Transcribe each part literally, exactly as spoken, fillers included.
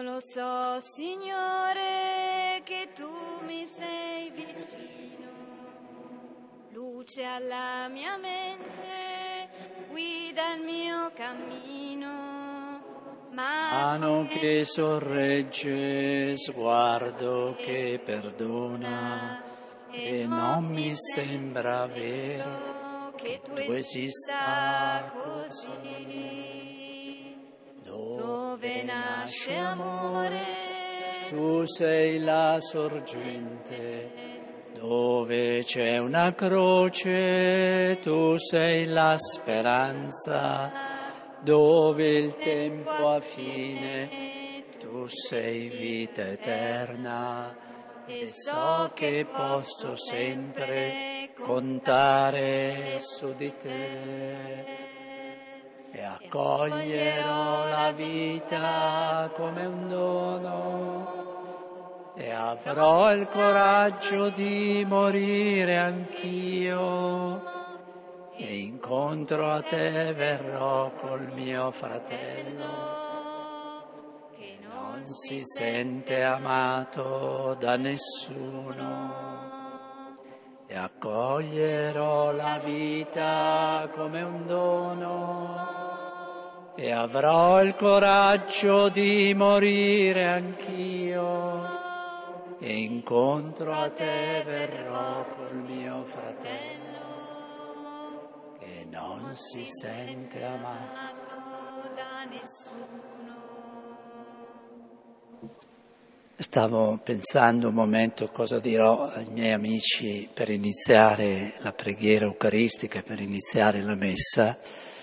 lo so, Signore, che tu mi sei vicino, luce alla mia mente, guida il mio cammino, mano che sorregge, sguardo che perdona, e non mi sembra vero che tu esista così. Dove nasce amore, tu sei la sorgente, dove c'è una croce, tu sei la speranza, dove il tempo ha fine, tu sei vita eterna, e so che posso sempre contare su di te. E accoglierò la vita come un dono e avrò il coraggio di morire anch'io e incontro a te verrò col mio fratello che non si sente amato da nessuno. E accoglierò la vita come un dono e avrò il coraggio di morire anch'io e incontro a te verrò col mio fratello che non si sente amato da nessuno. Stavo pensando un momento cosa dirò ai miei amici per iniziare la preghiera eucaristica e per iniziare la messa.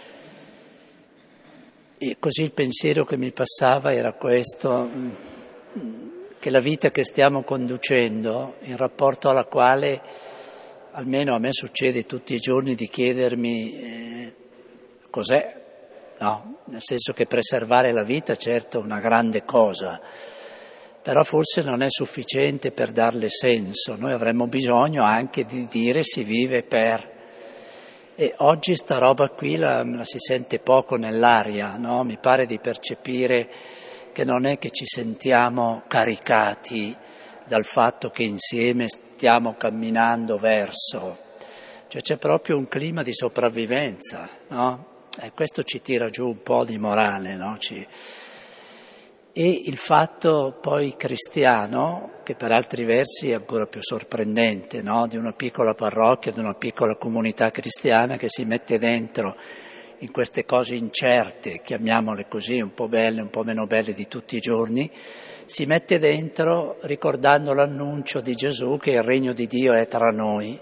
E così il pensiero che mi passava era questo, che la vita che stiamo conducendo, in rapporto alla quale, almeno a me succede tutti i giorni di chiedermi eh, cos'è, no? Nel senso che preservare la vita certo è una grande cosa, però forse non è sufficiente per darle senso, noi avremmo bisogno anche di dire si vive per. E oggi sta roba qui la, la si sente poco nell'aria, no? Mi pare di percepire che non è che ci sentiamo caricati dal fatto che insieme stiamo camminando verso, cioè c'è proprio un clima di sopravvivenza, no? E questo ci tira giù un po' di morale, no? Ci... E il fatto poi cristiano, che per altri versi è ancora più sorprendente, no? Di una piccola parrocchia, di una piccola comunità cristiana che si mette dentro in queste cose incerte, chiamiamole così, un po' belle, un po' meno belle di tutti i giorni, si mette dentro ricordando l'annuncio di Gesù che il regno di Dio è tra noi.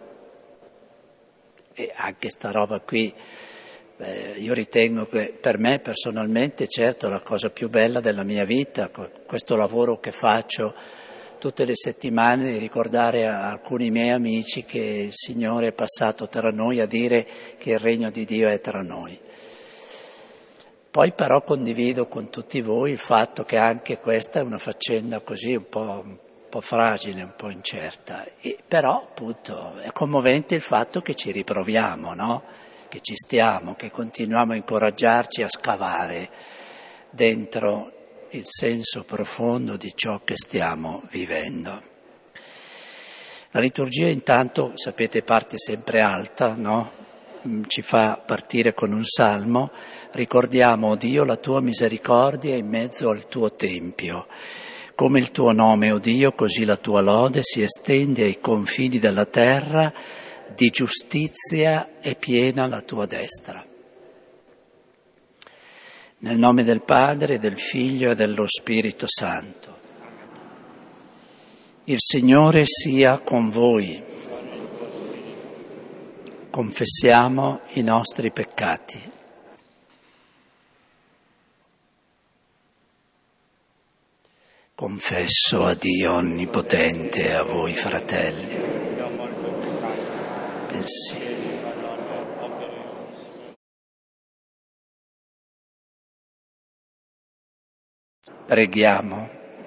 E anche sta roba qui, beh, io ritengo che per me personalmente, certo, la cosa più bella della mia vita, questo lavoro che faccio tutte le settimane, di ricordare a alcuni miei amici che il Signore è passato tra noi a dire che il regno di Dio è tra noi. Poi però condivido con tutti voi il fatto che anche questa è una faccenda così un po', un po' fragile, un po' incerta, e però appunto è commovente il fatto che ci riproviamo, no? Che ci stiamo, che continuiamo a incoraggiarci a scavare dentro il senso profondo di ciò che stiamo vivendo. La liturgia intanto, sapete, parte sempre alta, no? Ci fa partire con un salmo, ricordiamo, o Dio, la tua misericordia in mezzo al tuo tempio. Come il tuo nome, o Dio, così la tua lode si estende ai confini della terra, di giustizia è piena la tua destra. Nel nome del Padre, del Figlio e dello Spirito Santo. Il Signore sia con voi. Confessiamo i nostri peccati. Confesso a Dio Onnipotente e a voi, fratelli. Pensieri. Preghiamo.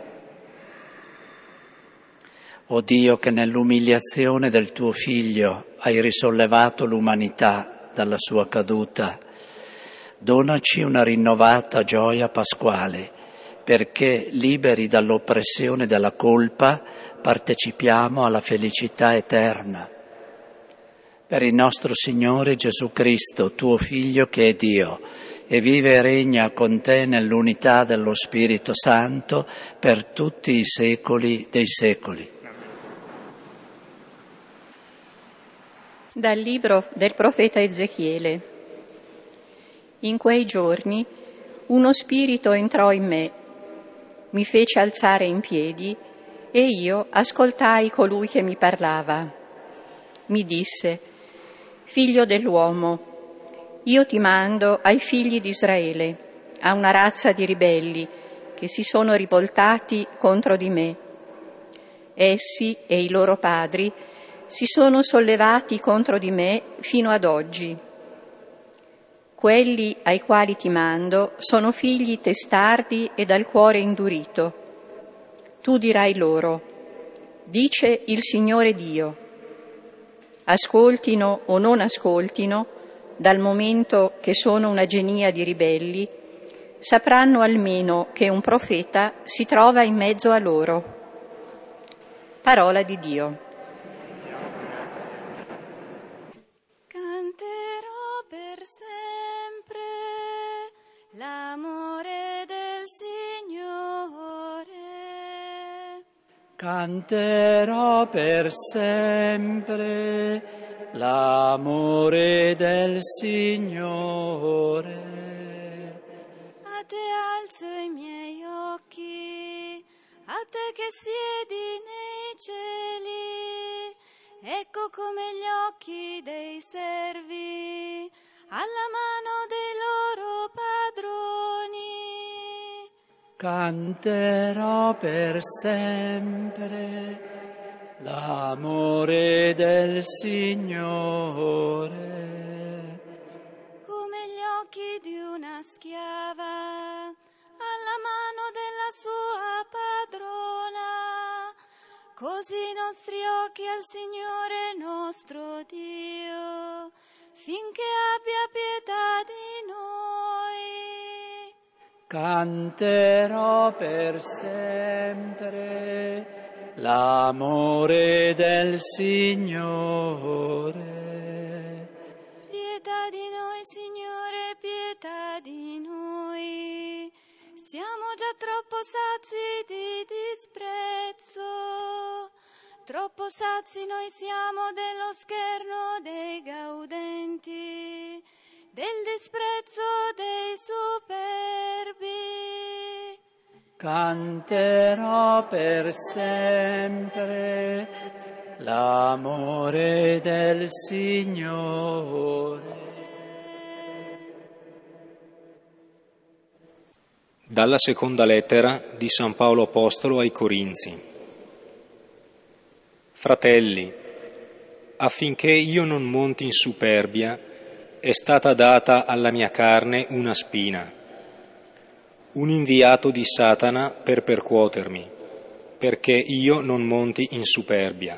O Dio, che nell'umiliazione del tuo Figlio hai risollevato l'umanità dalla sua caduta, donaci una rinnovata gioia pasquale, perché, liberi dall'oppressione della colpa, partecipiamo alla felicità eterna. Per il nostro Signore Gesù Cristo, tuo Figlio che è Dio, e vive e regna con te nell'unità dello Spirito Santo per tutti i secoli dei secoli. Dal libro del profeta Ezechiele. In quei giorni uno spirito entrò in me, mi fece alzare in piedi e io ascoltai colui che mi parlava. Mi disse: Figlio dell'uomo, io ti mando ai figli di Israele, a una razza di ribelli che si sono rivoltati contro di me. Essi e i loro padri si sono sollevati contro di me fino ad oggi. Quelli ai quali ti mando sono figli testardi e dal cuore indurito. Tu dirai loro: dice il Signore Dio. Ascoltino o non ascoltino, dal momento che sono una genia di ribelli, sapranno almeno che un profeta si trova in mezzo a loro. Parola di Dio. Canterò per sempre l'amore del Signore. Canterò per sempre l'amore del Signore. A te alzo i miei occhi, a te che siedi nei cieli. Ecco come gli occhi dei servi alla mano dei loro padroni. Canterò per sempre l'amore del Signore. Come gli occhi di una schiava alla mano della sua padrona, così i nostri occhi al Signore nostro Dio, finché abbia pietà di noi. Canterò per sempre l'amore del Signore. Pietà di noi, Signore, pietà di noi. Siamo già troppo sazi di disprezzo, troppo sazi noi siamo dello scherno dei gaudenti, del disprezzo dei superbi. Canterò per sempre l'amore del Signore. Dalla seconda lettera di San Paolo Apostolo ai Corinzi. Fratelli, affinché io non monti in superbia, è stata data alla mia carne una spina, un inviato di Satana per percuotermi, perché io non monti in superbia.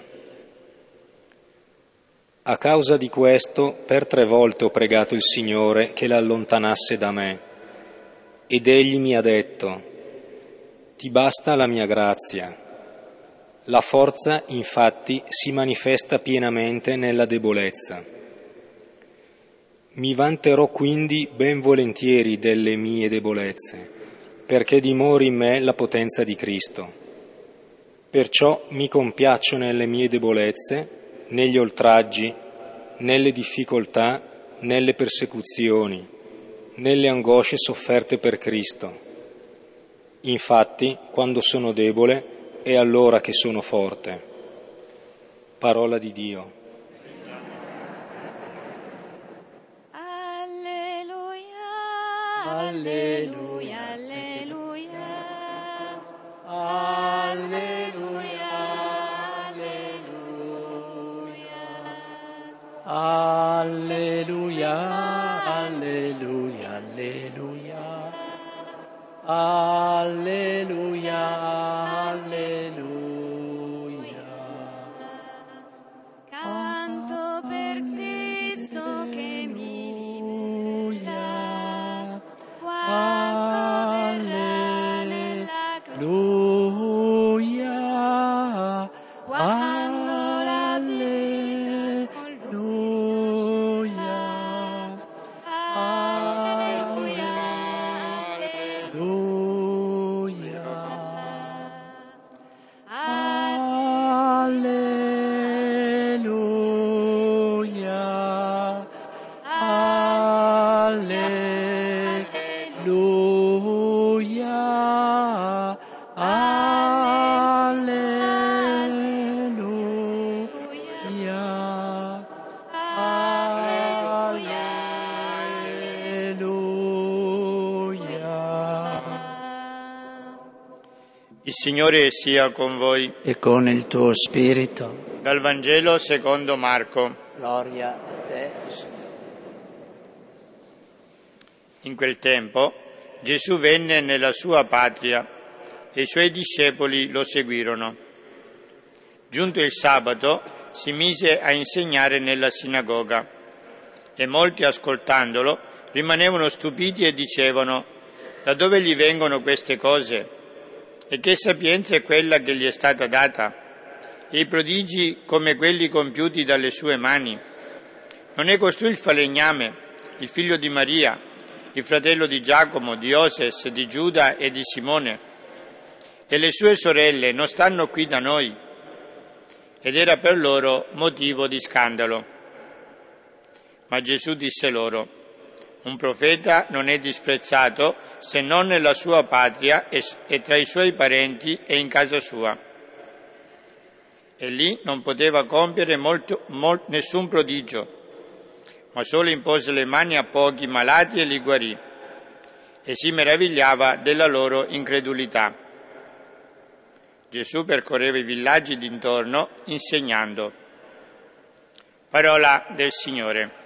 A causa di questo, per tre volte ho pregato il Signore che l'allontanasse da me, ed egli mi ha detto: ti basta la mia grazia. La forza, infatti, si manifesta pienamente nella debolezza. Mi vanterò quindi ben volentieri delle mie debolezze, perché dimori in me la potenza di Cristo. Perciò mi compiaccio nelle mie debolezze, negli oltraggi, nelle difficoltà, nelle persecuzioni, nelle angosce sofferte per Cristo. Infatti, quando sono debole, è allora che sono forte. Parola di Dio. Alleluia, Alleluia, alleluia, alleluia, alleluia, alleluia, alleluia, alleluia, alleluia, alleluia. Canto per Cristo che mi libera, quando verrà nel Il Signore sia con voi. E con il tuo spirito. Dal Vangelo secondo Marco. Gloria a te, Signore. In quel tempo Gesù venne nella sua patria e i suoi discepoli lo seguirono. Giunto il sabato, si mise a insegnare nella sinagoga e molti, ascoltandolo, rimanevano stupiti e dicevano: da dove gli vengono queste cose? E che sapienza è quella che gli è stata data? E i prodigi come quelli compiuti dalle sue mani? Non è costui il falegname, il figlio di Maria, il fratello di Giacomo, di Ioses, di Giuda e di Simone? E le sue sorelle non stanno qui da noi? Ed era per loro motivo di scandalo. Ma Gesù disse loro: un profeta non è disprezzato se non nella sua patria e tra i suoi parenti e in casa sua. E lì non poteva compiere molto, molto, nessun prodigio, ma solo impose le mani a pochi malati e li guarì, e si meravigliava della loro incredulità. Gesù percorreva i villaggi d'intorno insegnando. Parola del Signore.